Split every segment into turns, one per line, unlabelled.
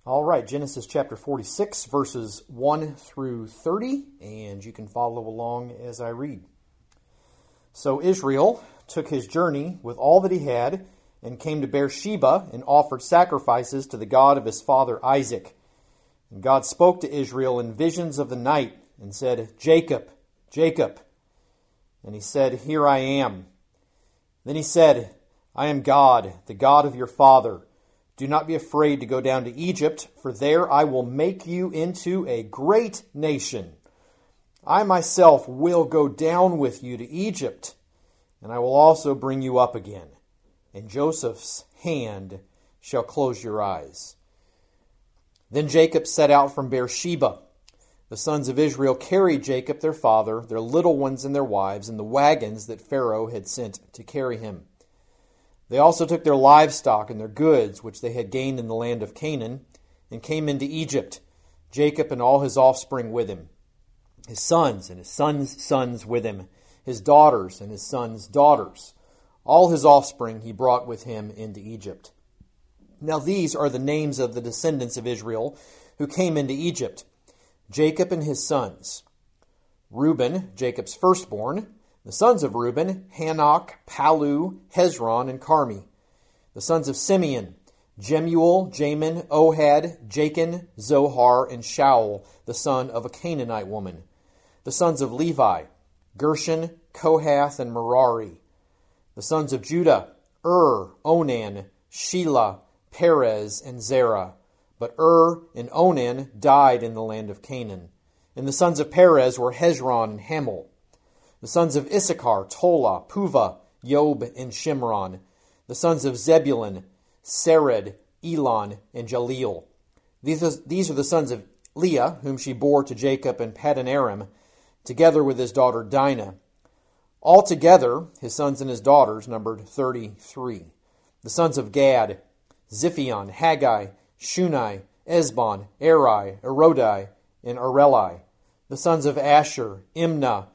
All right, Genesis chapter 46, verses 1 through 30, and you can follow along as I read. So Israel took his journey with all that he had and came to Beersheba and offered sacrifices to the God of his father Isaac. And God spoke to Israel in visions of the night and said, "Jacob, Jacob." And he said, "Here I am." Then he said, "I am God, the God of your father. Do not be afraid to go down to Egypt, for there I will make you into a great nation. I myself will go down with you to Egypt, and I will also bring you up again. And Joseph's hand shall close your eyes." Then Jacob set out from Beersheba. The sons of Israel carried Jacob their father, their little ones and their wives, in the wagons that Pharaoh had sent to carry him. They also took their livestock and their goods, which they had gained in the land of Canaan, and came into Egypt, Jacob and all his offspring with him, his sons and his sons' sons with him, his daughters and his sons' daughters. All his offspring he brought with him into Egypt. Now these are the names of the descendants of Israel who came into Egypt: Jacob and his sons. Reuben, Jacob's firstborn. The sons of Reuben: Hanok, Palu, Hezron, and Carmi. The sons of Simeon: Jemuel, Jamin, Ohad, Jachin, Zohar, and Shaul, the son of a Canaanite woman. The sons of Levi: Gershon, Kohath, and Merari. The sons of Judah: Onan, Shelah, Perez, and Zerah. But and Onan died in the land of Canaan. And the sons of Perez were Hezron and Hamel. The sons of Issachar: Tola, Puvah, Job, and Shimron. The sons of Zebulun: Sered, Elon, and Jaleel. These are the sons of Leah, whom she bore to Jacob in Paddan Aram, together with his daughter Dinah. Altogether, his sons and his daughters numbered 33. The sons of Gad: Ziphion, Haggai, Shunai, Esbon, Eri, Erodi, and Areli. The sons of Asher: Imnah,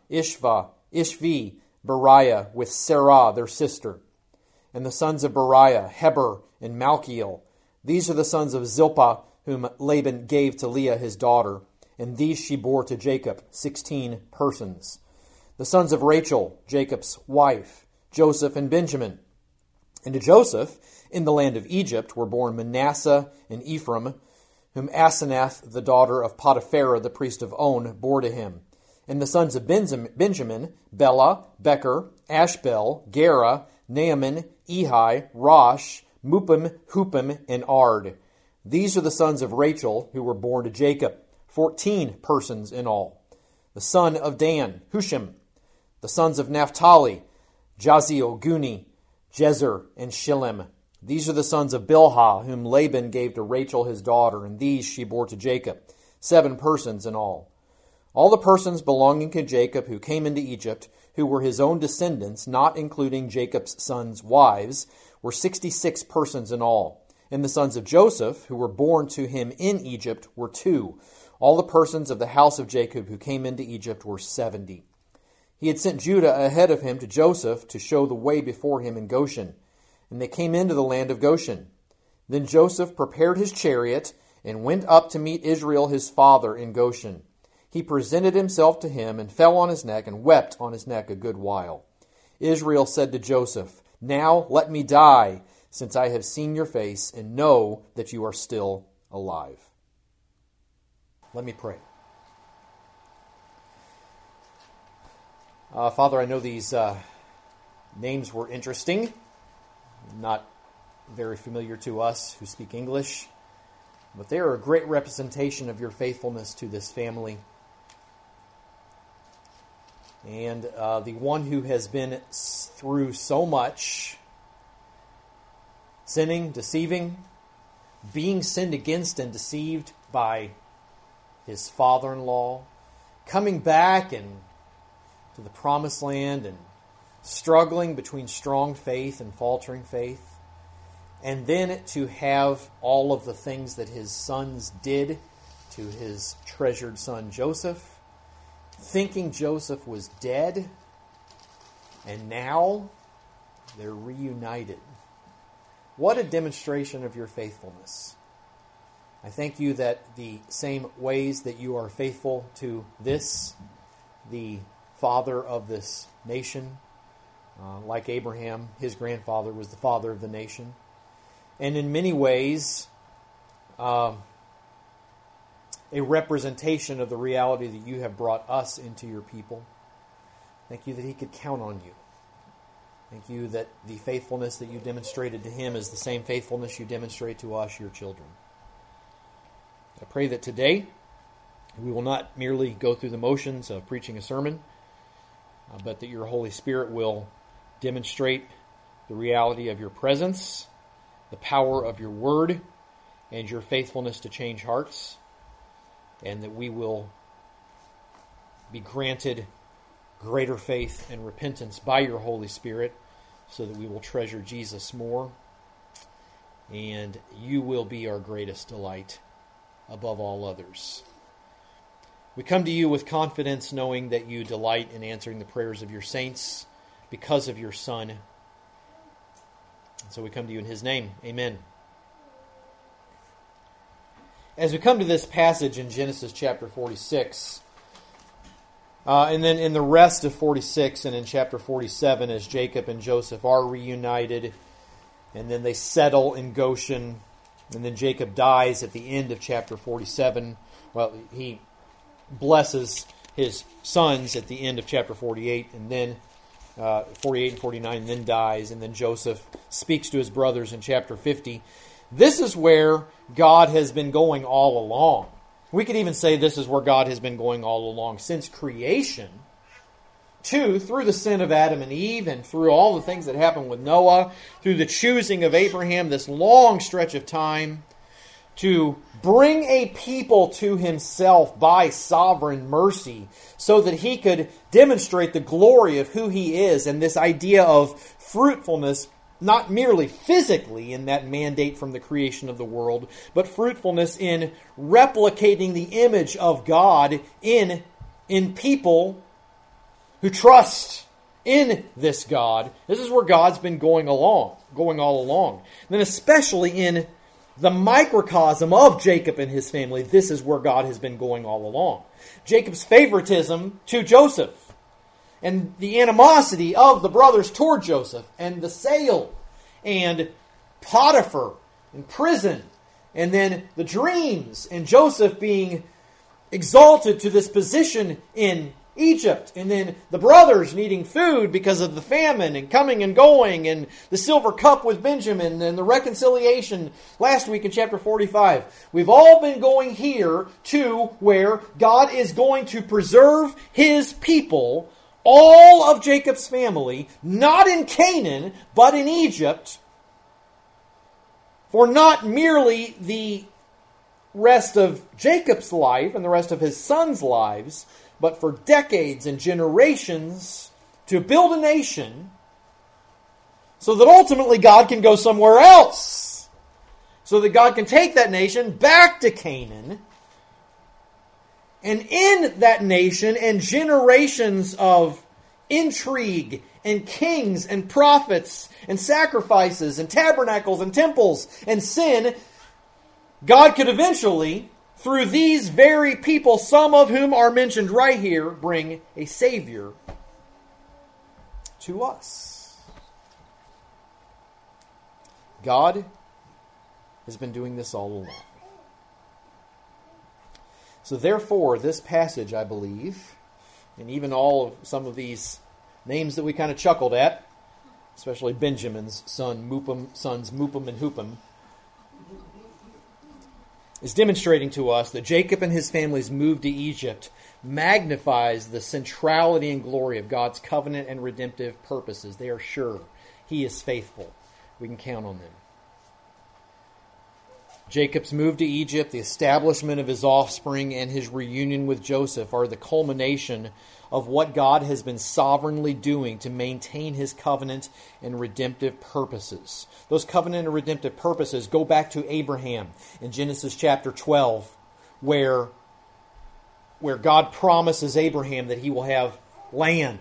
Ishvi, Beriah, with Sarah their sister. And the sons of Beriah: Heber and Malchiel. These are the sons of Zilpah, whom Laban gave to Leah his daughter, and these she bore to Jacob, 16 persons. The sons of Rachel, Jacob's wife: Joseph and Benjamin. And to Joseph, in the land of Egypt, were born Manasseh and Ephraim, whom Asenath, the daughter of Potipharah, the priest of On, bore to him. And the sons of Benjamin: Bela, Becher, Ashbel, Gera, Naaman, Ehi, Rosh, Muppim, Huppim, and Ard. These are the sons of Rachel, who were born to Jacob, 14 persons in all. The son of Dan: Hushim. The sons of Naphtali: Jaziel, Guni, Jezer, and Shillem. These are the sons of Bilhah, whom Laban gave to Rachel his daughter, and these she bore to Jacob, 7 persons in all. All the persons belonging to Jacob who came into Egypt, who were his own descendants, not including Jacob's sons' wives, were 66 persons in all. And the sons of Joseph, who were born to him in Egypt, were 2. All the persons of the house of Jacob who came into Egypt were 70. He had sent Judah ahead of him to Joseph to show the way before him in Goshen. And they came into the land of Goshen. Then Joseph prepared his chariot and went up to meet Israel his father in Goshen. He presented himself to him and fell on his neck and wept on his neck a good while. Israel said to Joseph, "Now let me die, since I have seen your face and know that you are still alive." Let me pray. Father, I know these names were interesting, not very familiar to us who speak English, but they are a great representation of your faithfulness to this family. And the one who has been through so much, sinning, deceiving, being sinned against and deceived by his father-in-law, coming back and to the promised land and struggling between strong faith and faltering faith, and then to have all of the things that his sons did to his treasured son Joseph, thinking Joseph was dead, and now they're reunited. What a demonstration of your faithfulness. I thank you that the same ways that you are faithful to this, the father of this nation, like Abraham, his grandfather was the father of the nation, and in many ways a representation of the reality that you have brought us into your people. Thank you that he could count on you. Thank you that the faithfulness that you demonstrated to him is the same faithfulness you demonstrate to us, your children. I pray that today we will not merely go through the motions of preaching a sermon, but that your Holy Spirit will demonstrate the reality of your presence, the power of your word, and your faithfulness to change hearts, and that we will be granted greater faith and repentance by your Holy Spirit, so that we will treasure Jesus more, and you will be our greatest delight above all others. We come to you with confidence, knowing that you delight in answering the prayers of your saints because of your Son. And so we come to you in his name. Amen. As we come to this passage in Genesis chapter 46, and then in the rest of 46 and in chapter 47, as Jacob and Joseph are reunited, and then they settle in Goshen, and then Jacob dies at the end of chapter 47. Well, he blesses his sons at the end of chapter 48, and then 48 and 49, and then dies, and then Joseph speaks to his brothers in chapter 50. This is where God has been going all along. We could even say this is where God has been going all along since creation, through the sin of Adam and Eve, and through all the things that happened with Noah, through the choosing of Abraham, this long stretch of time, to bring a people to himself by sovereign mercy so that he could demonstrate the glory of who he is, and this idea of fruitfulness, not merely physically in that mandate from the creation of the world, but fruitfulness in replicating the image of God in people who trust in this God. This is where God's been going all along. And then especially in the microcosm of Jacob and his family, this is where God has been going all along. Jacob's favoritism to Joseph, and the animosity of the brothers toward Joseph, and the sale, and Potiphar in prison, and then the dreams, and Joseph being exalted to this position in Egypt, and then the brothers needing food because of the famine, and coming and going, and the silver cup with Benjamin, and the reconciliation last week in chapter 45. We've all been going here to where God is going to preserve his people, all of Jacob's family, not in Canaan, but in Egypt, for not merely the rest of Jacob's life and the rest of his sons' lives, but for decades and generations, to build a nation so that ultimately God can go somewhere else, so that God can take that nation back to Canaan. And in that nation and generations of intrigue and kings and prophets and sacrifices and tabernacles and temples and sin, God could eventually, through these very people, some of whom are mentioned right here, bring a Savior to us. God has been doing this all along. So therefore, this passage, I believe, and even some of these names that we kind of chuckled at, especially Benjamin's sons Mupim and Hupim, is demonstrating to us that Jacob and his family's move to Egypt magnifies the centrality and glory of God's covenant and redemptive purposes. They are sure he is faithful. We can count on them. Jacob's move to Egypt, the establishment of his offspring, and his reunion with Joseph are the culmination of what God has been sovereignly doing to maintain his covenant and redemptive purposes. Those covenant and redemptive purposes go back to Abraham in Genesis chapter 12, where God promises Abraham that he will have land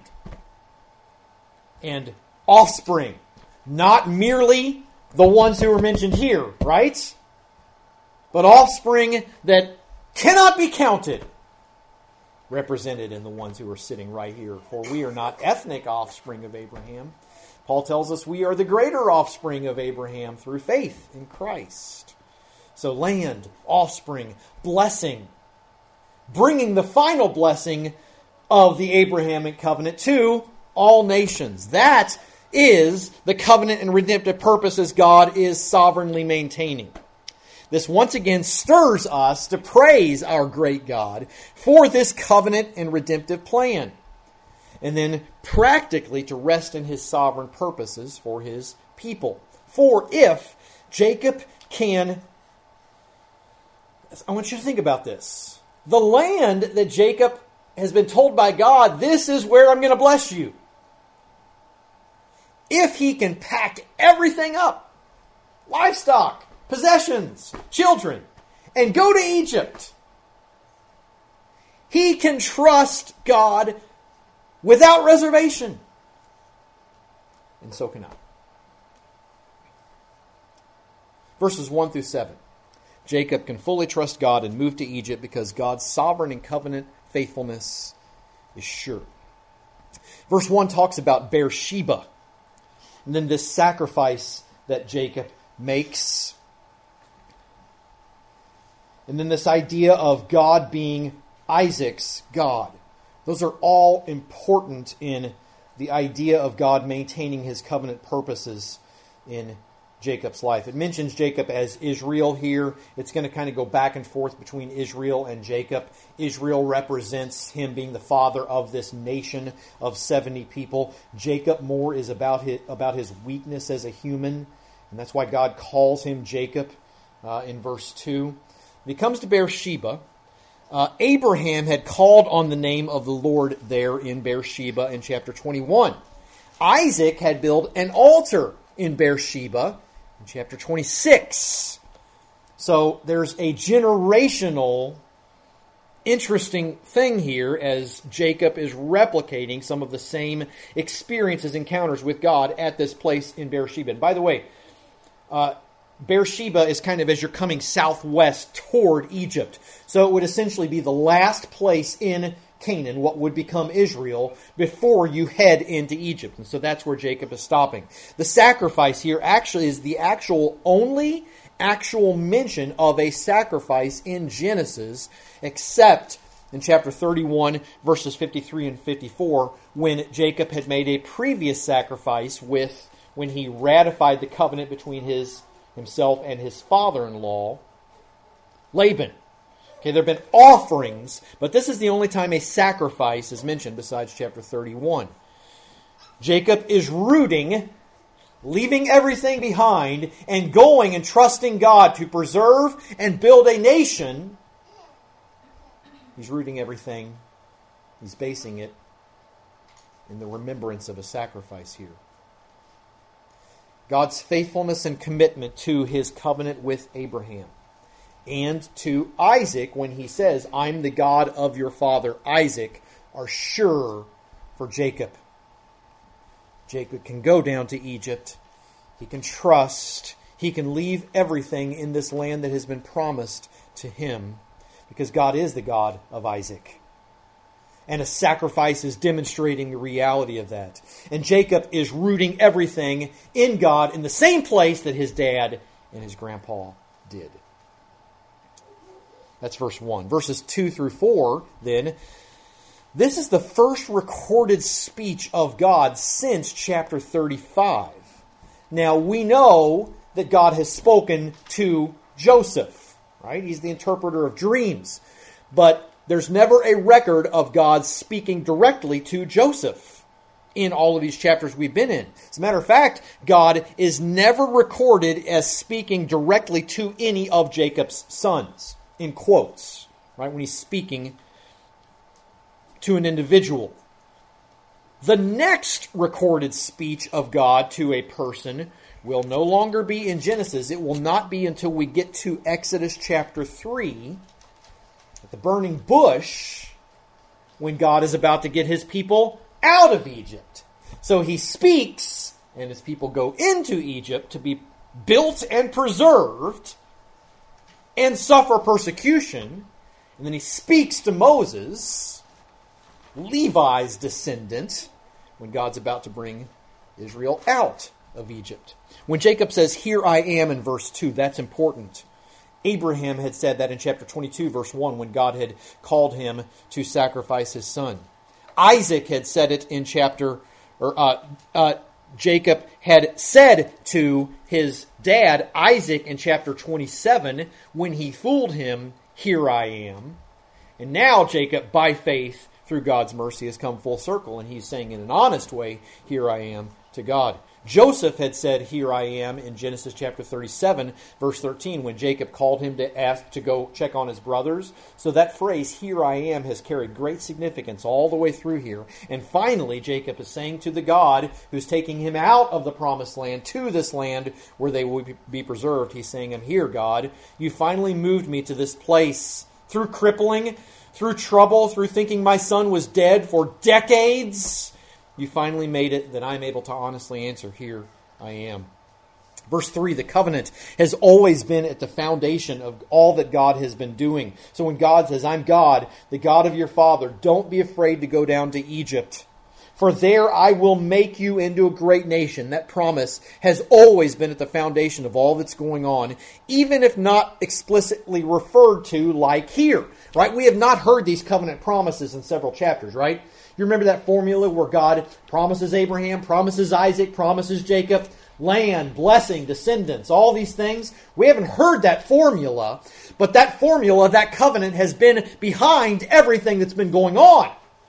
and offspring, not merely the ones who are mentioned here, right? but offspring that cannot be counted, represented in the ones who are sitting right here. For we are not ethnic offspring of Abraham. Paul tells us we are the greater offspring of Abraham through faith in Christ. So land, offspring, blessing, bringing the final blessing of the Abrahamic covenant to all nations. That is the covenant and redemptive purposes God is sovereignly maintaining. This once again stirs us to praise our great God for this covenant and redemptive plan. And then practically to rest in His sovereign purposes for His people. For if Jacob can... I want you to think about this. The land that Jacob has been told by God, this is where I'm going to bless you. If he can pack everything up, livestock, possessions, children, and go to Egypt, he can trust God without reservation. And so can I. Verses 1 through 7. Jacob can fully trust God and move to Egypt because God's sovereign and covenant faithfulness is sure. Verse 1 talks about Beersheba. And then this sacrifice that Jacob makes. And then this idea of God being Isaac's God. Those are all important in the idea of God maintaining His covenant purposes in Jacob's life. It mentions Jacob as Israel here. It's going to kind of go back and forth between Israel and Jacob. Israel represents him being the father of this nation of 70 people. Jacob more is about his weakness as a human, and that's why God calls him Jacob in verse 2. When he comes to Beersheba, Abraham had called on the name of the Lord there in Beersheba in chapter 21. Isaac had built an altar in Beersheba in chapter 26. So there's a generational interesting thing here as Jacob is replicating some of the same experiences, encounters with God at this place in Beersheba. And by the way, Beersheba is kind of as you're coming southwest toward Egypt. So it would essentially be the last place in Canaan, what would become Israel, before you head into Egypt. And so that's where Jacob is stopping. The sacrifice here actually is the only actual mention of a sacrifice in Genesis, except in chapter 31, verses 53 and 54, when Jacob had made a previous sacrifice when he ratified the covenant between himself and his father-in-law, Laban. Okay, there have been offerings, but this is the only time a sacrifice is mentioned besides chapter 31. Jacob is leaving everything behind and going and trusting God to preserve and build a nation. He's rooting everything. He's basing it in the remembrance of a sacrifice here. God's faithfulness and commitment to His covenant with Abraham. And to Isaac, when he says, I'm the God of your father Isaac, are sure for Jacob. Jacob can go down to Egypt. He can trust. He can leave everything in this land that has been promised to him, because God is the God of Isaac. And a sacrifice is demonstrating the reality of that. And Jacob is rooting everything in God in the same place that his dad and his grandpa did. That's verse 1. Verses 2 through 4, then, this is the first recorded speech of God since chapter 35. Now, we know that God has spoken to Joseph, right? He's the interpreter of dreams. But there's never a record of God speaking directly to Joseph in all of these chapters we've been in. As a matter of fact, God is never recorded as speaking directly to any of Jacob's sons. In quotes, right? When he's speaking to an individual. The next recorded speech of God to a person will no longer be in Genesis. It will not be until we get to Exodus chapter 3, at the burning bush, when God is about to get His people out of Egypt. So He speaks, and His people go into Egypt to be built and preserved. and suffer persecution. And then he speaks to Moses, Levi's descendant, when God's about to bring Israel out of Egypt. When Jacob says, "Here I am" in verse 2, that's important. Abraham had said that in chapter 22, verse 1, when God had called him to sacrifice his son. Isaac had said it in Jacob had said to his dad, Isaac, in chapter 27, when he fooled him, "Here I am." And now Jacob, by faith, through God's mercy, has come full circle, and he's saying in an honest way, "Here I am," to God. Joseph had said, "Here I am," in Genesis chapter 37, verse 13, when Jacob called him to go check on his brothers. So that phrase, "Here I am," has carried great significance all the way through here. And finally, Jacob is saying to the God who's taking him out of the promised land to this land where they will be preserved, he's saying, "I'm here, God. You finally moved me to this place through crippling, through trouble, through thinking my son was dead for decades. You finally made it that I'm able to honestly answer, 'Here I am.'" Verse 3, the covenant has always been at the foundation of all that God has been doing. So when God says, "I'm God, the God of your father, don't be afraid to go down to Egypt. For there I will make you into a great nation." That promise has always been at the foundation of all that's going on, even if not explicitly referred to like here. Right? We have not heard these covenant promises in several chapters, right? You remember that formula where God promises Abraham, promises Isaac, promises Jacob, land, blessing, descendants, all these things? We haven't heard that formula, but that formula, that covenant, has been behind everything that's been going on.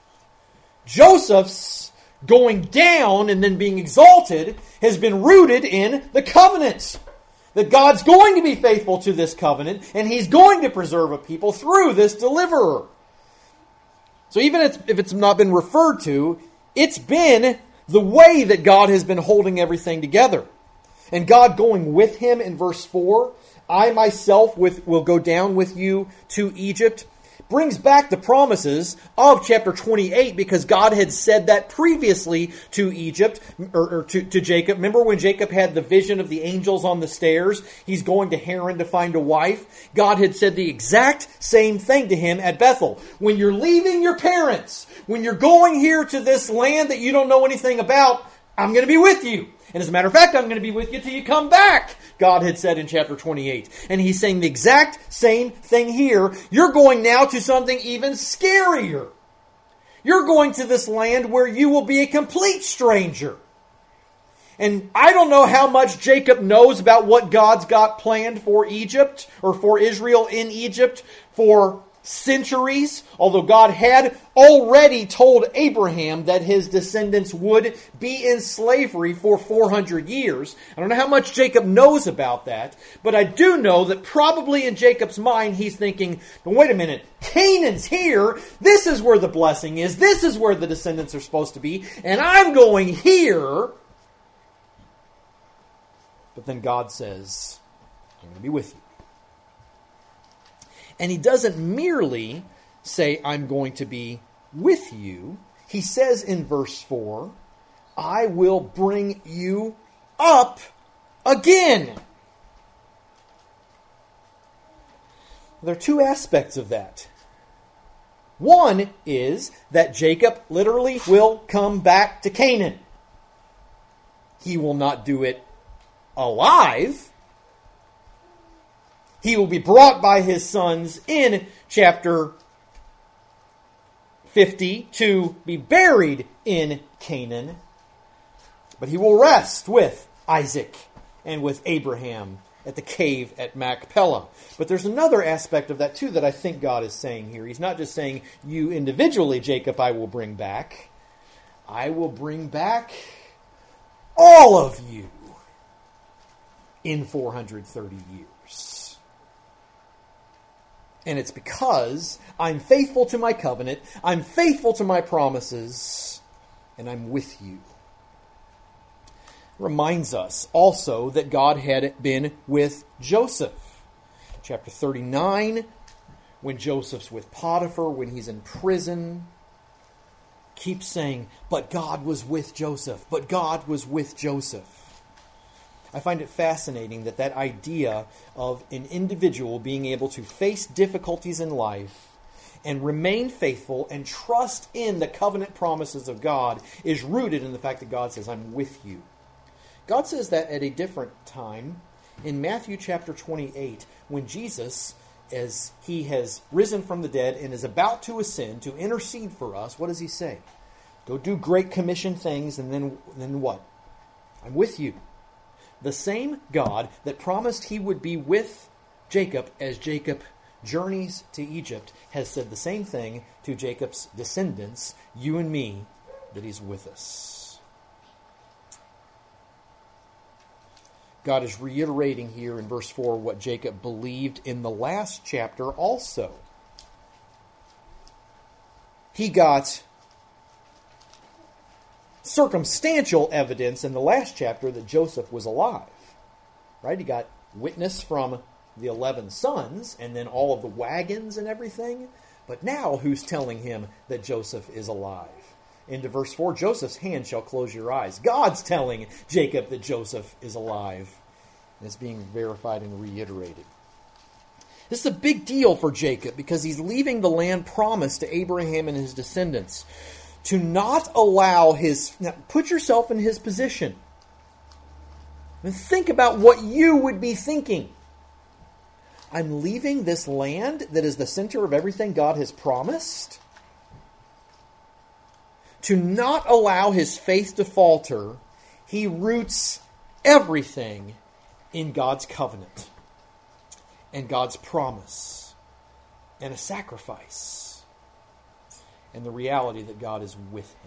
Joseph's going down and then being exalted has been rooted in the covenant. That God's going to be faithful to this covenant, and He's going to preserve a people through this deliverer. So even if it's not been referred to, it's been the way that God has been holding everything together. And God going with him in verse 4, "I myself will go down with you to Egypt," brings back the promises of chapter 28, because God had said that previously to Egypt, or to Jacob. Remember when Jacob had the vision of the angels on the stairs? He's going to Haran to find a wife. God had said the exact same thing to him at Bethel. When you're leaving your parents, when you're going here to this land that you don't know anything about, I'm going to be with you. And as a matter of fact, I'm going to be with you till you come back, God had said in chapter 28. And he's saying the exact same thing here. You're going now to something even scarier. You're going to this land where you will be a complete stranger. And I don't know how much Jacob knows about what God's got planned for Egypt, or for Israel in Egypt, for centuries, although God had already told Abraham that his descendants would be in slavery for 400 years. I don't know how much Jacob knows about that, but I do know that probably in Jacob's mind he's thinking, wait a minute, Canaan's here, this is where the blessing is, this is where the descendants are supposed to be, and I'm going here. But then God says, I'm going to be with you. And he doesn't merely say, I'm going to be with you. He says in verse 4, I will bring you up again. There are two aspects of that. One is that Jacob literally will come back to Canaan. He will not do it alive. He will be brought by his sons in chapter 50 to be buried in Canaan. But he will rest with Isaac and with Abraham at the cave at Machpelah. But there's another aspect of that too that I think God is saying here. He's not just saying, you individually, Jacob, I will bring back. I will bring back all of you in 430 years. And it's because I'm faithful to my covenant, I'm faithful to my promises, and I'm with you. Reminds us also that God had been with Joseph. Chapter 39, when Joseph's with Potiphar, when he's in prison, keeps saying, but God was with Joseph, but God was with Joseph. I find it fascinating that idea of an individual being able to face difficulties in life and remain faithful and trust in the covenant promises of God is rooted in the fact that God says, I'm with you. God says that at a different time in Matthew chapter 28, when Jesus, as he has risen from the dead and is about to ascend to intercede for us, what does he say? Go do great commission things, and then what? I'm with you. The same God that promised he would be with Jacob as Jacob journeys to Egypt has said the same thing to Jacob's descendants, you and me, that he's with us. God is reiterating here in verse 4 what Jacob believed in the last chapter also. He got circumstantial evidence in the last chapter that Joseph was alive. Right? He got witness from the 11 sons and then all of the wagons and everything. But now who's telling him that Joseph is alive? Into verse 4, Joseph's hand shall close your eyes. God's telling Jacob that Joseph is alive. And it's being verified and reiterated. This is a big deal for Jacob because he's leaving the land promised to Abraham and his descendants. To not allow his... Now, put yourself in his position. And think about what you would be thinking. I'm leaving this land that is the center of everything God has promised. To not allow his faith to falter, he roots everything in God's covenant and God's promise and a sacrifice. And the reality that God is with him.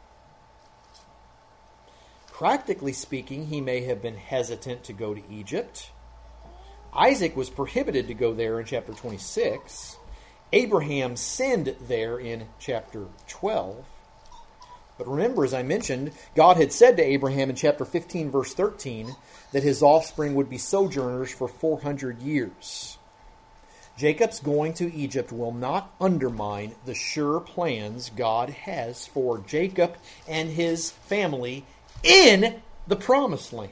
Practically speaking, he may have been hesitant to go to Egypt. Isaac was prohibited to go there in chapter 26. Abraham sinned there in chapter 12. But remember, as I mentioned, God had said to Abraham in chapter 15, verse 13, that his offspring would be sojourners for 400 years. Jacob's going to Egypt will not undermine the sure plans God has for Jacob and his family in the promised land.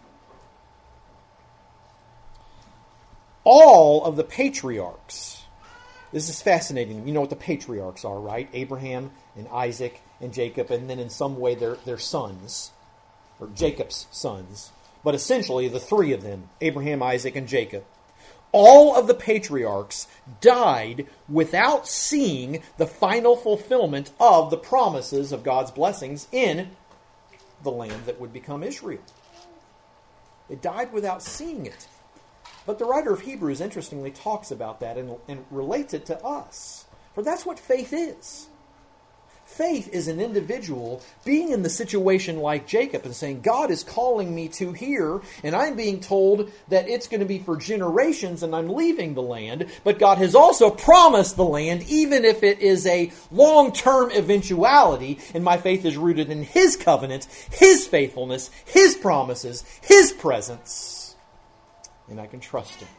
All of the patriarchs, this is fascinating. You know what the patriarchs are, right? Abraham and Isaac and Jacob, and then in some way their sons, or Jacob's sons. But essentially the three of them, Abraham, Isaac, and Jacob. All of the patriarchs died without seeing the final fulfillment of the promises of God's blessings in the land that would become Israel. They died without seeing it. But the writer of Hebrews, interestingly, talks about that and relates it to us. For that's what faith is. Faith is an individual being in the situation like Jacob and saying, God is calling me to here, and I'm being told that it's going to be for generations and I'm leaving the land, but God has also promised the land, even if it is a long-term eventuality, and my faith is rooted in His covenant, His faithfulness, His promises, His presence, and I can trust Him.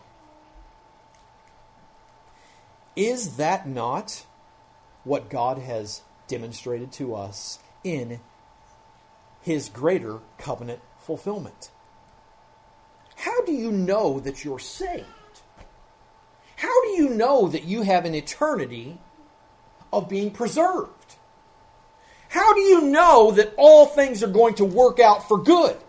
Is that not what God has demonstrated to us in His greater covenant fulfillment? How do you know that you're saved? How do you know that you have an eternity of being preserved? How do you know that all things are going to work out for good?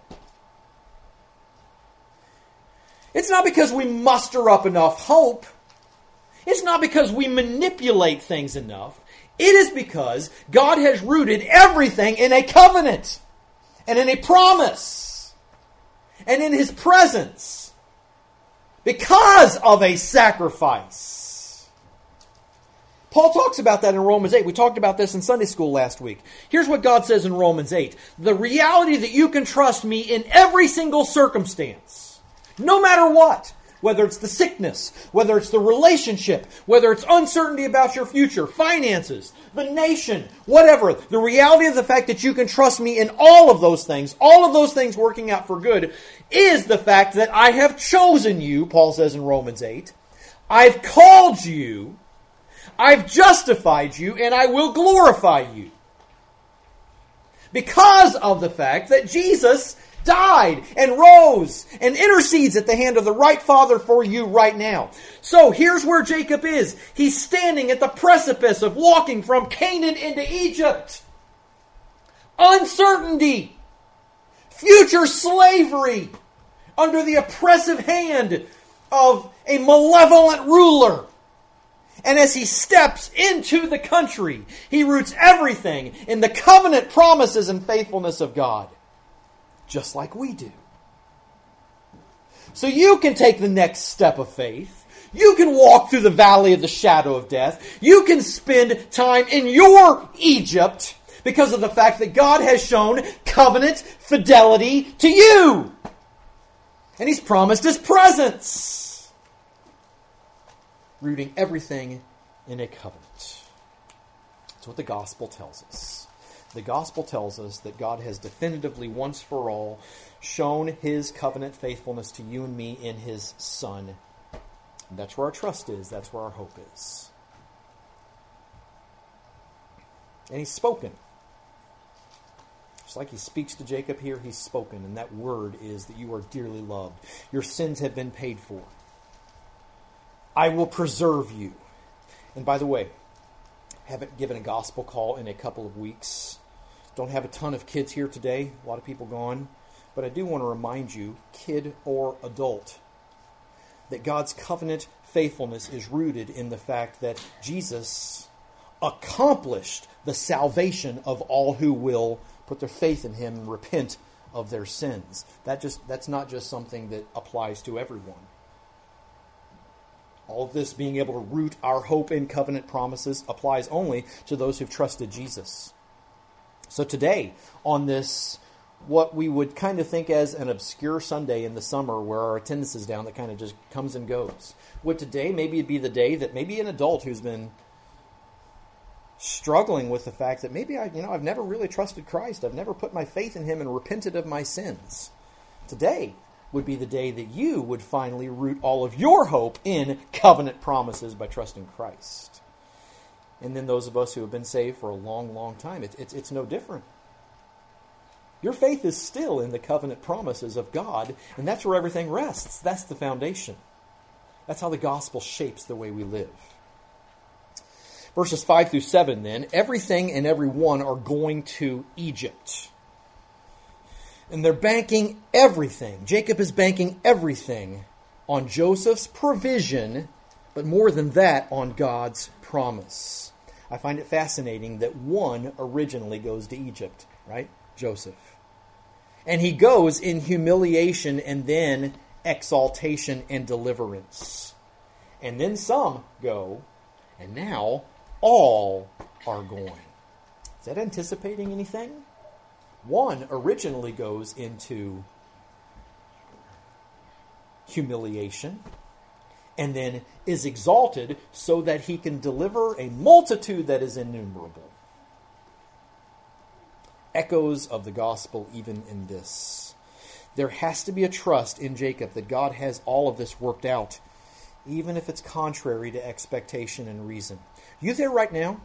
It's not because we muster up enough hope. It's not because we manipulate things enough. It is because God has rooted everything in a covenant and in a promise and in His presence because of a sacrifice. Paul talks about that in Romans 8. We talked about this in Sunday school last week. Here's what God says in Romans 8. The reality that you can trust me in every single circumstance, no matter what. Whether it's the sickness, whether it's the relationship, whether it's uncertainty about your future, finances, the nation, whatever. The reality of the fact that you can trust me in all of those things working out for good, is the fact that I have chosen you, Paul says in Romans 8. I've called you, I've justified you, and I will glorify you. Because of the fact that Jesus died and rose and intercedes at the hand of the right Father for you right now. So here's where Jacob is. He's standing at the precipice of walking from Canaan into Egypt. Uncertainty. Future slavery under the oppressive hand of a malevolent ruler. And as he steps into the country, he roots everything in the covenant promises and faithfulness of God. Just like we do. So you can take the next step of faith. You can walk through the valley of the shadow of death. You can spend time in your Egypt because of the fact that God has shown covenant fidelity to you. And He's promised His presence. Rooting everything in a covenant. That's what the gospel tells us. The gospel tells us that God has definitively, once for all, shown His covenant faithfulness to you and me in His Son. And that's where our trust is. That's where our hope is. And He's spoken. Just like He speaks to Jacob here, He's spoken. And that word is that you are dearly loved. Your sins have been paid for. I will preserve you. And by the way, haven't given a gospel call in a couple of weeks. Don't have a ton of kids here today. A lot of people gone. But I do want to remind you, kid or adult, that God's covenant faithfulness is rooted in the fact that Jesus accomplished the salvation of all who will put their faith in Him and repent of their sins. That's not just something that applies to everyone. All of this being able to root our hope in covenant promises applies only to those who've trusted Jesus. So today, on this, what we would kind of think as an obscure Sunday in the summer where our attendance is down that kind of just comes and goes, would today maybe be the day that maybe an adult who's been struggling with the fact that maybe I've never really trusted Christ, I've never put my faith in Him and repented of my sins. Today would be the day that you would finally root all of your hope in covenant promises by trusting Christ. And then those of us who have been saved for a long, long time, it's no different. Your faith is still in the covenant promises of God, and that's where everything rests. That's the foundation. That's how the gospel shapes the way we live. Verses 5 through 7 then, everything and everyone are going to Egypt. And they're banking everything. Jacob is banking everything on Joseph's provision, but more than that, on God's promise. I find it fascinating that one originally goes to Egypt, right? Joseph. And he goes in humiliation and then exaltation and deliverance. And then some go, and now all are going. Is that anticipating anything? One originally goes into humiliation and then is exalted so that he can deliver a multitude that is innumerable. Echoes of the gospel even in this. There has to be a trust in Jacob that God has all of this worked out, even if it's contrary to expectation and reason. You there right now?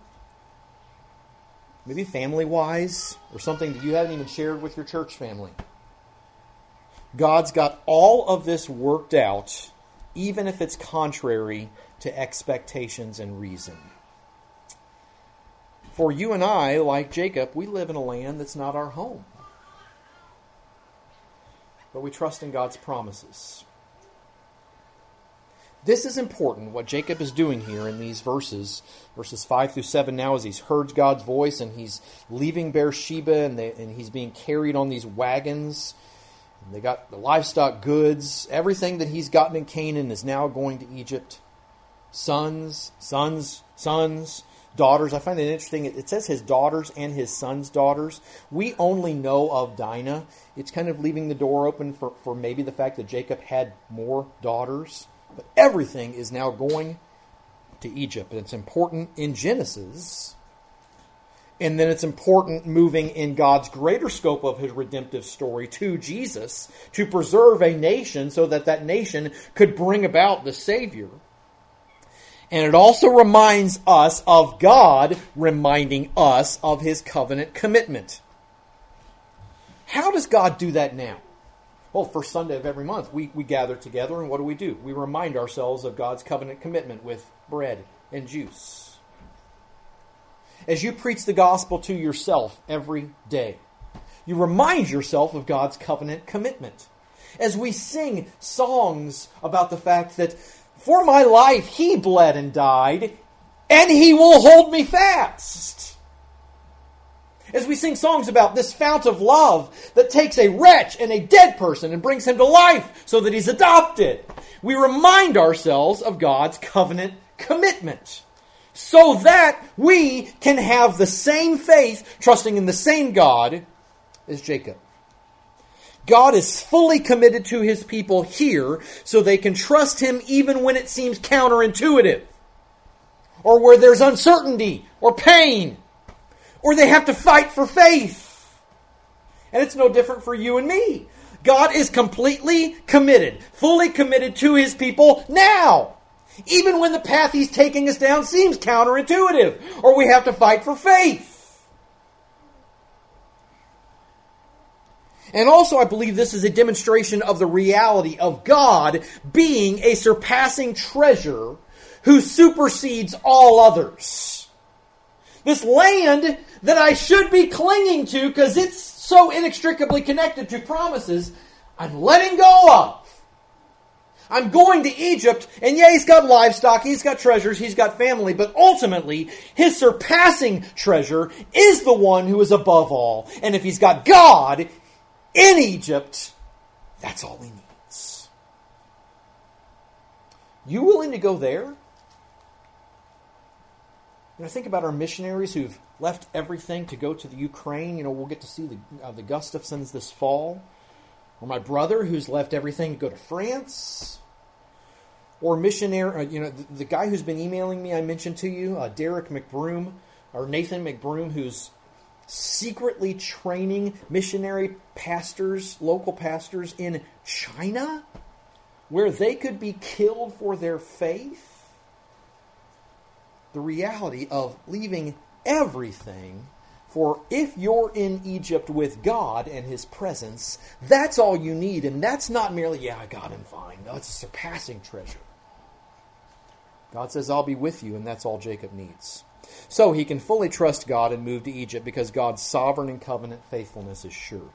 Maybe family-wise, or something that you haven't even shared with your church family. God's got all of this worked out, even if it's contrary to expectations and reason. For you and I, like Jacob, we live in a land that's not our home. But we trust in God's promises. This is important, what Jacob is doing here in these verses 5 through 7 now, as he's heard God's voice and he's leaving Beersheba and he's being carried on these wagons. And they got the livestock goods. Everything that he's gotten in Canaan is now going to Egypt. Sons, daughters. I find it interesting. It says his daughters and his sons' daughters. We only know of Dinah. It's kind of leaving the door open for maybe the fact that Jacob had more daughters. But everything is now going to Egypt. And it's important in Genesis. And then it's important moving in God's greater scope of His redemptive story to Jesus to preserve a nation so that that nation could bring about the Savior. And it also reminds us of God reminding us of His covenant commitment. How does God do that now? Well, first Sunday of every month, we gather together, and what do? We remind ourselves of God's covenant commitment with bread and juice. As you preach the gospel to yourself every day, you remind yourself of God's covenant commitment. As we sing songs about the fact that for my life He bled and died, and He will hold me fast. As we sing songs about this fount of love that takes a wretch and a dead person and brings him to life so that he's adopted, we remind ourselves of God's covenant commitment so that we can have the same faith, trusting in the same God as Jacob. God is fully committed to His people here so they can trust Him even when it seems counterintuitive, or where there's uncertainty or pain, or they have to fight for faith. And it's no different for you and me. God is completely committed, fully committed to His people now, even when the path He's taking us down seems counterintuitive, or we have to fight for faith. And also, I believe this is a demonstration of the reality of God being a surpassing treasure who supersedes all others. This land that I should be clinging to because it's so inextricably connected to promises, I'm letting go of. I'm going to Egypt, and yeah, He's got livestock, He's got treasures, He's got family, but ultimately, His surpassing treasure is the one who is above all. And if He's got God in Egypt, that's all He needs. You willing to go there? Think about our missionaries who've left everything to go to the Ukraine. We'll get to see the Gustafsons this fall. Or my brother who's left everything to go to France. Or missionary, the guy who's been emailing me, I mentioned to you, Derek McBroom, or Nathan McBroom, who's secretly training missionary pastors, local pastors in China, where they could be killed for their faith. The reality of leaving everything, for if you're in Egypt with God and His presence, that's all you need. And that's not merely, yeah, I got Him fine. No, it's a surpassing treasure. God says, I'll be with you, and that's all Jacob needs. So he can fully trust God and move to Egypt because God's sovereign and covenant faithfulness is sure.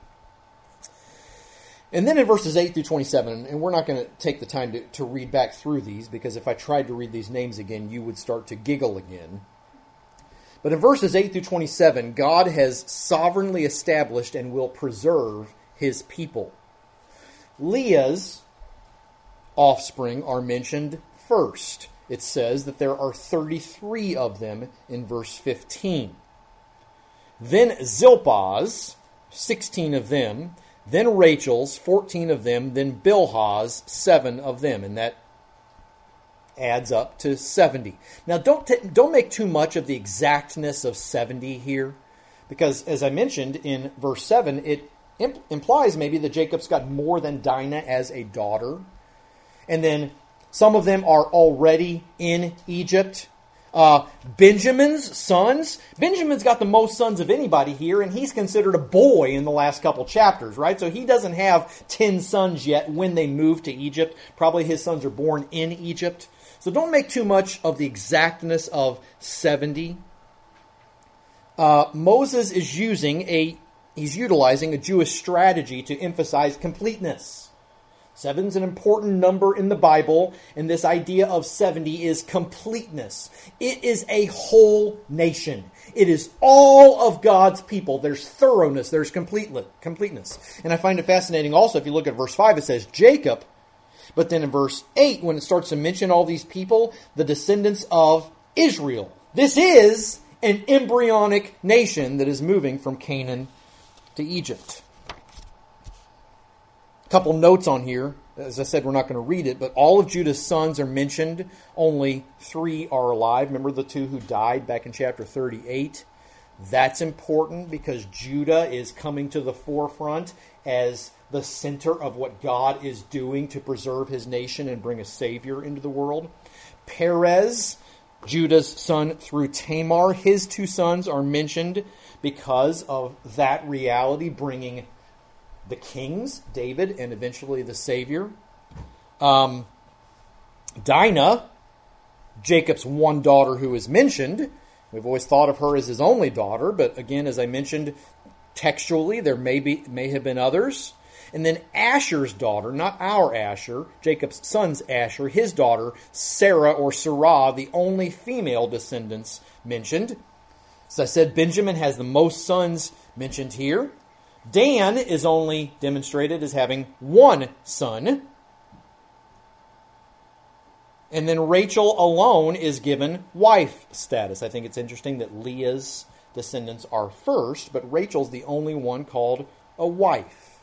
And then in verses 8 through 27, and we're not going to take the time to read back through these, because if I tried to read these names again, you would start to giggle again. But in verses 8 through 27, God has sovereignly established and will preserve His people. Leah's offspring are mentioned first. It says that there are 33 of them in verse 15. Then Zilpah's, 16 of them. Then Rachel's, 14 of them. Then Bilhah's, 7 of them. And that adds up to 70. Now, don't make too much of the exactness of 70 here. Because, as I mentioned in verse 7, it implies maybe that Jacob's got more than Dinah as a daughter. And then some of them are already in Egypt. Benjamin's sons. Benjamin's got the most sons of anybody here, and he's considered a boy in the last couple chapters, right? So he doesn't have 10 sons yet when they move to Egypt. Probably his sons are born in Egypt. So don't make too much of the exactness of 70. Moses is utilizing a Jewish strategy to emphasize completeness. 7's an important number in the Bible, and this idea of 70 is completeness. It is a whole nation. It is all of God's people. There's thoroughness. There's completeness. And I find it fascinating also, if you look at verse 5, it says Jacob. But then in verse 8, when it starts to mention all these people, the descendants of Israel. This is an embryonic nation that is moving from Canaan to Egypt. A couple notes on here. As I said, we're not going to read it, but all of Judah's sons are mentioned. Only 3 are alive. Remember the 2 who died back in chapter 38? That's important because Judah is coming to the forefront as the center of what God is doing to preserve His nation and bring a Savior into the world. Perez, Judah's son through Tamar, his 2 sons are mentioned because of that reality, bringing the kings, David, and eventually the Savior. Dinah, Jacob's one daughter who is mentioned. We've always thought of her as his only daughter, but again, as I mentioned, textually, there may have been others. And then Asher's daughter, not our Asher, Jacob's son's Asher, his daughter, Sarah or Sarah, the only female descendants mentioned. As I said, Benjamin has the most sons mentioned here. Dan is only demonstrated as having one son. And then Rachel alone is given wife status. I think it's interesting that Leah's descendants are first, but Rachel's the only one called a wife.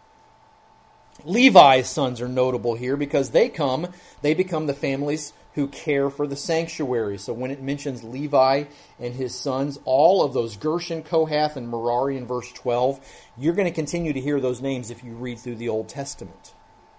Levi's sons are notable here because they become the families who care for the sanctuary. So when it mentions Levi and his sons, all of those Gershon, Kohath, and Merari in verse 12, you're going to continue to hear those names if you read through the Old Testament.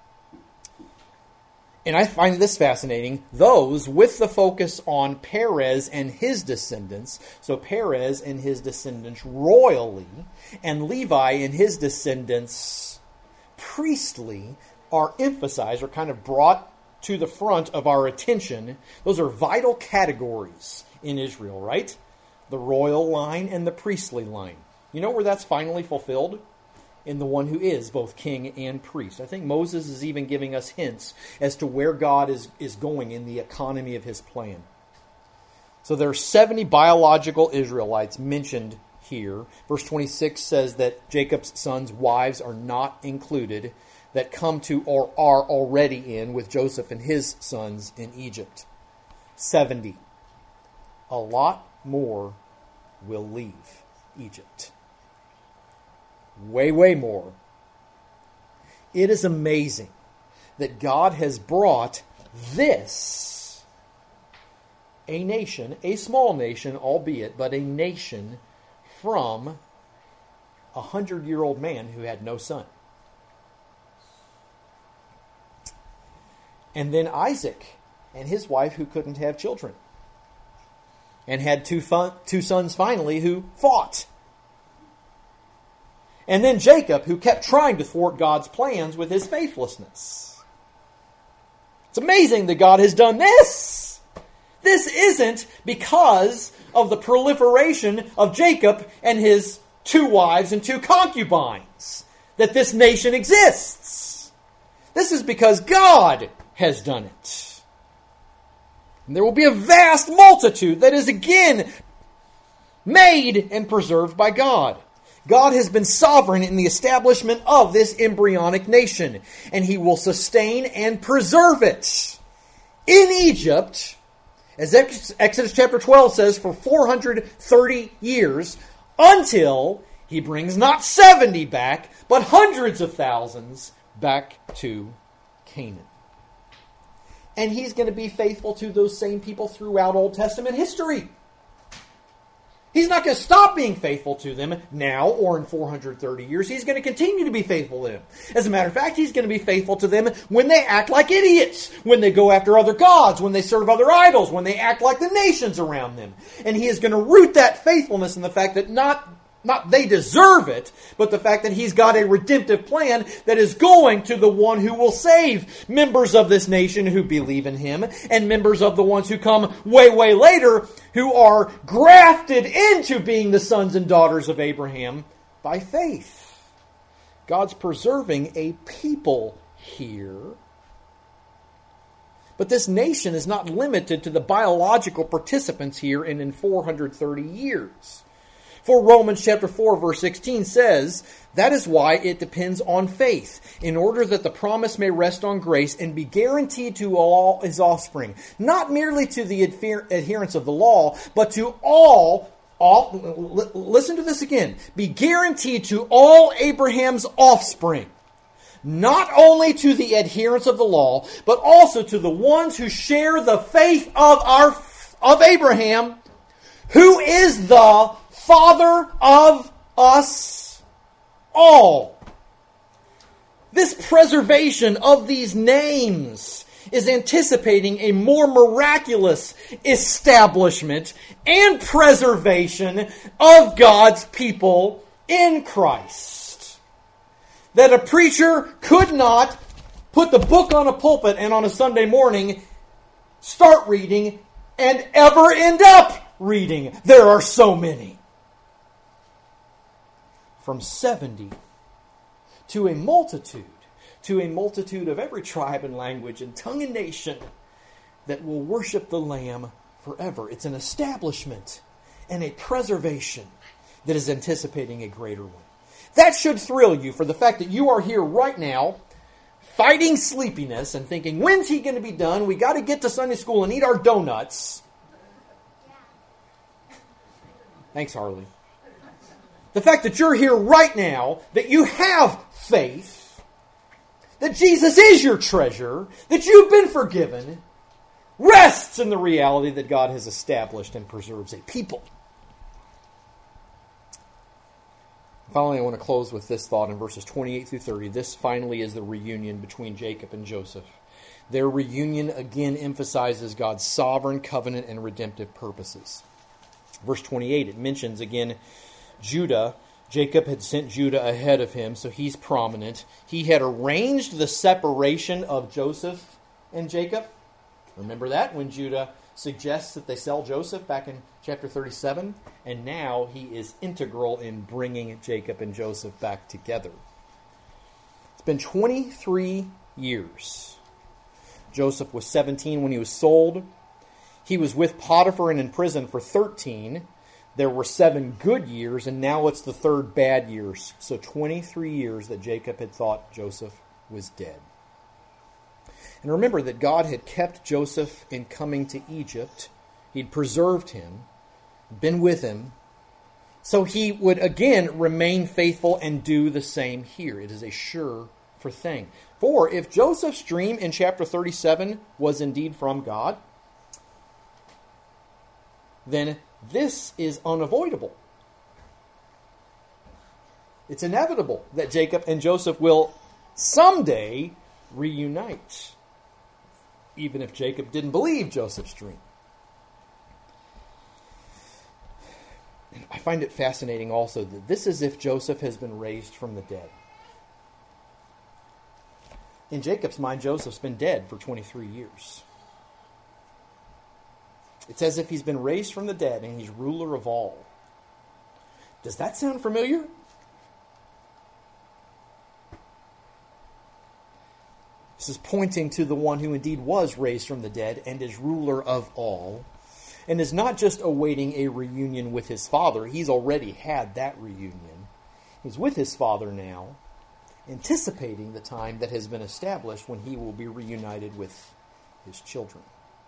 And I find this fascinating. Those with the focus on Perez and his descendants, so Perez and his descendants royally, and Levi and his descendants priestly, are emphasized or kind of brought to the front of our attention. Those are vital categories in Israel, right? The royal line and the priestly line. You know where that's finally fulfilled? In the one who is both king and priest. I think Moses is even giving us hints as to where God is going in the economy of his plan. So there are 70 biological Israelites mentioned here. Verse 26 says that Jacob's sons' wives are not included, that come to or are already in with Joseph and his sons in Egypt. 70. A lot more will leave Egypt. Way, way more. It is amazing that God has brought this, a nation, a small nation, albeit, but a nation from a 100-year-old man who had no son. And then Isaac and his wife who couldn't have children. And had two sons finally who fought. And then Jacob, who kept trying to thwart God's plans with his faithlessness. It's amazing that God has done this. This isn't because of the proliferation of Jacob and his 2 wives and 2 concubines that this nation exists. This is because God has done it. And there will be a vast multitude that is again made and preserved by God. God has been sovereign in the establishment of this embryonic nation, and he will sustain and preserve it. In Egypt, as Exodus chapter 12 says, for 430 years, until he brings not 70 back, but hundreds of thousands back to Canaan. And he's going to be faithful to those same people throughout Old Testament history. He's not going to stop being faithful to them now or in 430 years. He's going to continue to be faithful to them. As a matter of fact, he's going to be faithful to them when they act like idiots, when they go after other gods, when they serve other idols, when they act like the nations around them. And he is going to root that faithfulness in the fact that not they deserve it, but the fact that he's got a redemptive plan that is going to the one who will save members of this nation who believe in him, and members of the ones who come way, way later who are grafted into being the sons and daughters of Abraham by faith. God's preserving a people here. But this nation is not limited to the biological participants here and in 430 years. For Romans chapter 4 verse 16 says, that is why it depends on faith, in order that the promise may rest on grace and be guaranteed to all his offspring, not merely to the adherents of the law, but to all, listen to this again, be guaranteed to all Abraham's offspring, not only to the adherents of the law, but also to the ones who share the faith of Abraham, who is the Father of us all. This preservation of these names is anticipating a more miraculous establishment and preservation of God's people in Christ. that a preacher could not put the book on a pulpit and on a Sunday morning start reading and ever end up reading. There are so many. From 70 to a multitude of every tribe and language and tongue and nation that will worship the Lamb forever. It's an establishment and a preservation that is anticipating a greater one. That should thrill you, for the fact that you are here right now fighting sleepiness and thinking, when's he going to be done? We got to get to Sunday school and eat our donuts. Thanks, Harley. The fact that you're here right now, that you have faith, that Jesus is your treasure, that you've been forgiven, rests in the reality that God has established and preserves a people. Finally, I want to close with this thought in verses 28 through 30. This finally is the reunion between Jacob and Joseph. Their reunion again emphasizes God's sovereign covenant and redemptive purposes. Verse 28, it mentions again Judah. Jacob had sent Judah ahead of him, so he's prominent. He had arranged the separation of Joseph and Jacob. Remember that when Judah suggests that they sell Joseph back in chapter 37? And now he is integral in bringing Jacob and Joseph back together. It's been 23 years. Joseph was 17 when he was sold. He was with Potiphar and in prison for 13. There were 7 good years, and now it's the 3rd bad years. So 23 years that Jacob had thought Joseph was dead. And remember that God had kept Joseph in coming to Egypt. He'd preserved him, been with him, so he would again remain faithful and do the same here. It is a sure thing. For if Joseph's dream in chapter 37 was indeed from God, then this is unavoidable. It's inevitable that Jacob and Joseph will someday reunite, even if Jacob didn't believe Joseph's dream. And I find it fascinating also that this is if Joseph has been raised from the dead. In Jacob's mind, Joseph's been dead for 23 years. It's as if he's been raised from the dead and he's ruler of all. Does that sound familiar? This is pointing to the one who indeed was raised from the dead and is ruler of all, and is not just awaiting a reunion with his Father. He's already had that reunion. He's with his Father now, anticipating the time that has been established when he will be reunited with his children.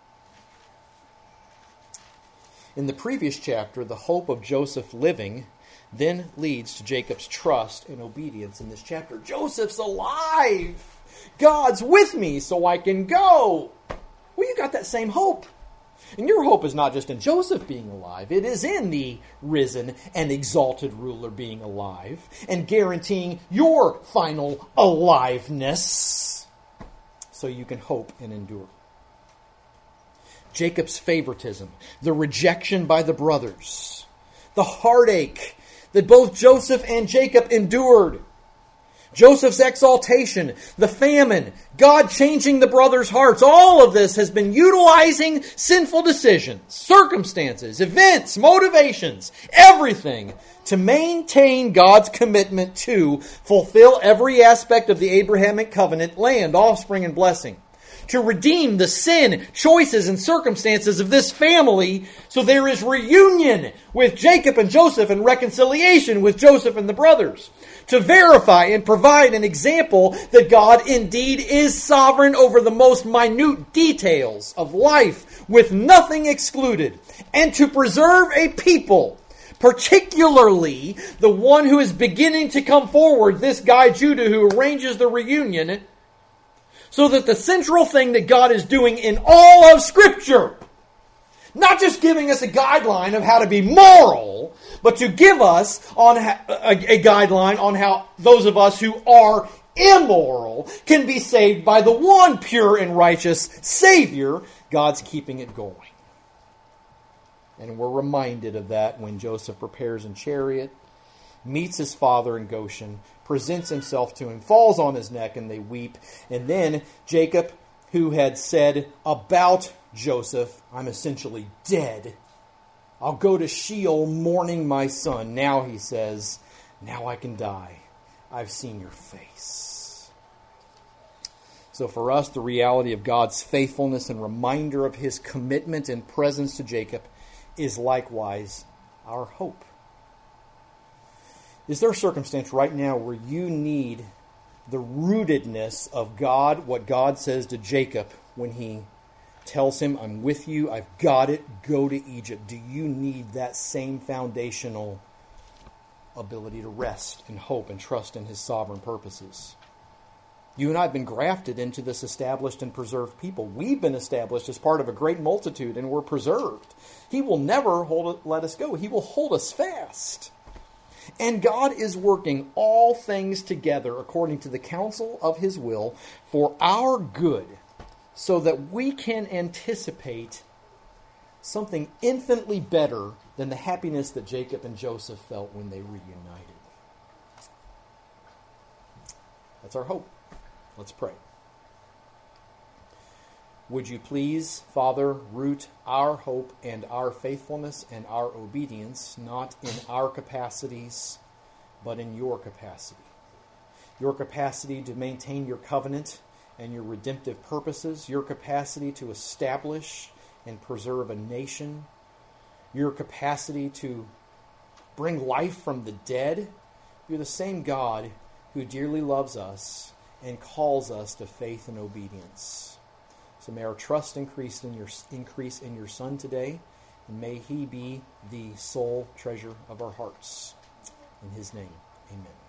In the previous chapter, the hope of Joseph living then leads to Jacob's trust and obedience in this chapter. Joseph's alive! God's with me so I can go! Well, you got that same hope. And your hope is not just in Joseph being alive. It is in the risen and exalted ruler being alive and guaranteeing your final aliveness so you can hope and endure. Jacob's favoritism, the rejection by the brothers, the heartache that both Joseph and Jacob endured, Joseph's exaltation, the famine, God changing the brothers' hearts, all of this has been utilizing sinful decisions, circumstances, events, motivations, everything to maintain God's commitment to fulfill every aspect of the Abrahamic covenant, land, offspring, and blessing. To redeem the sin, choices, and circumstances of this family so there is reunion with Jacob and Joseph and reconciliation with Joseph and the brothers. To verify and provide an example that God indeed is sovereign over the most minute details of life with nothing excluded. And to preserve a people, particularly the one who is beginning to come forward, this guy Judah who arranges the reunion, so that the central thing that God is doing in all of Scripture, not just giving us a guideline of how to be moral, but to give us on a guideline on how those of us who are immoral can be saved by the one pure and righteous Savior. God's keeping it going. And we're reminded of that when Joseph prepares in chariot meets his father in Goshen, presents himself to him, falls on his neck, and they weep. And then Jacob, who had said about Joseph, I'm essentially dead, I'll go to Sheol mourning my son. Now he says, now I can die. I've seen your face. So for us, the reality of God's faithfulness and reminder of his commitment and presence to Jacob is likewise our hope. Is there a circumstance right now where you need the rootedness of God, what God says to Jacob when he tells him, I'm with you, I've got it, go to Egypt? Do you need that same foundational ability to rest and hope and trust in his sovereign purposes? You and I have been grafted into this established and preserved people. We've been established as part of a great multitude, and we're preserved. He will never let us go. He will hold us fast. And God is working all things together according to the counsel of his will for our good, so that we can anticipate something infinitely better than the happiness that Jacob and Joseph felt when they reunited. That's our hope. Let's pray. Would you please, Father, root our hope and our faithfulness and our obedience not in our capacities, but in your capacity. Your capacity to maintain your covenant and your redemptive purposes, your capacity to establish and preserve a nation, your capacity to bring life from the dead. You're the same God who dearly loves us and calls us to faith and obedience. So may our trust increase in your Son today, and may he be the sole treasure of our hearts. In his name, amen.